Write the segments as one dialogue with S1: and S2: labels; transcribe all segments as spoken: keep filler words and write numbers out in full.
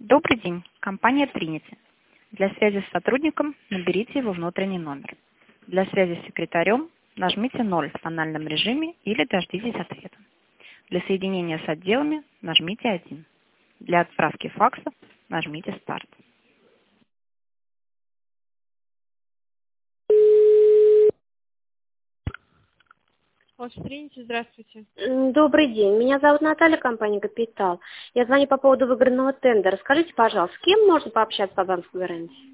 S1: Добрый день, компания Trinity. Для связи с сотрудником наберите его внутренний номер. Для связи с секретарем нажмите ноль в тональном режиме или дождитесь ответа. Для соединения с отделами нажмите один. Для отправки факса нажмите старт.
S2: Trinity, здравствуйте.
S3: М, Добрый день. Меня зовут Наталья, компания «Капитал». Я звоню по поводу выигранного тендера. Скажите, пожалуйста, с кем можно пообщаться по банковской гарантии?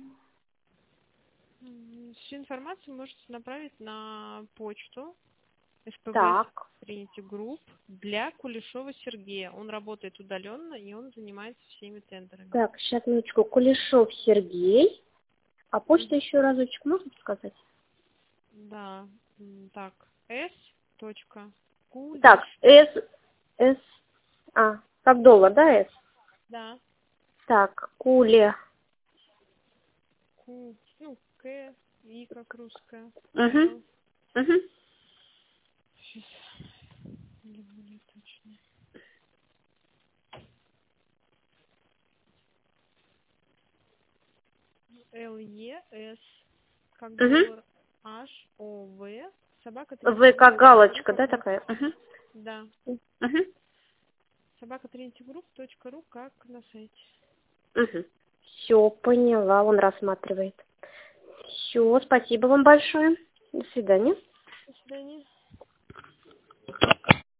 S2: М, Всю информацию можете направить на почту эс пэ вэ
S3: Так,
S2: Trinity Group для Кулешова Сергея. Он работает удаленно и он занимается всеми тендерами.
S3: так, сейчас минуточку. Кулешов Сергей. А почта
S2: Мгм.
S3: еще разочек можно сказать?
S2: Да, м, так, s. Кулеш.
S3: Так, С, С, а, как доллар, да, С?
S2: Да,
S3: Так, Куле.
S2: Ку, ну, К, И как русская,
S3: Угу,
S2: Л.
S3: угу.
S2: Сейчас, не более точно. Л, Е, С, как
S3: Угу.
S2: доллар, H, O, В, собака
S3: В
S2: Trinity
S3: как
S2: Group, ру
S3: галочка,
S2: как
S3: да,
S2: ру.
S3: такая? Угу.
S2: Да.
S3: Угу.
S2: собака тринити груп точка ру как на сайте.
S3: Угу. Все, поняла, он рассматривает. Все, спасибо вам большое. До свидания.
S2: До свидания.